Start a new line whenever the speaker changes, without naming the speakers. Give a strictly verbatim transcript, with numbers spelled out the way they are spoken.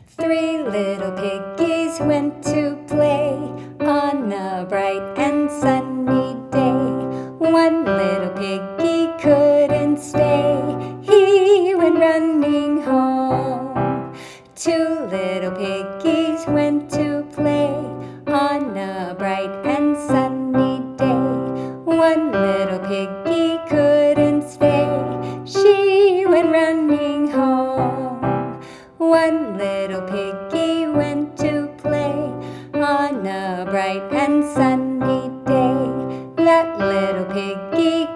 Three little piggies went to play on a bright and sunny day. One little piggy couldn't stay, he went running home. Two little piggies went to play on a bright and sunny day. One little piggy couldn't stay, she went running home. One little piggy went to play on a bright and sunny day. That little piggy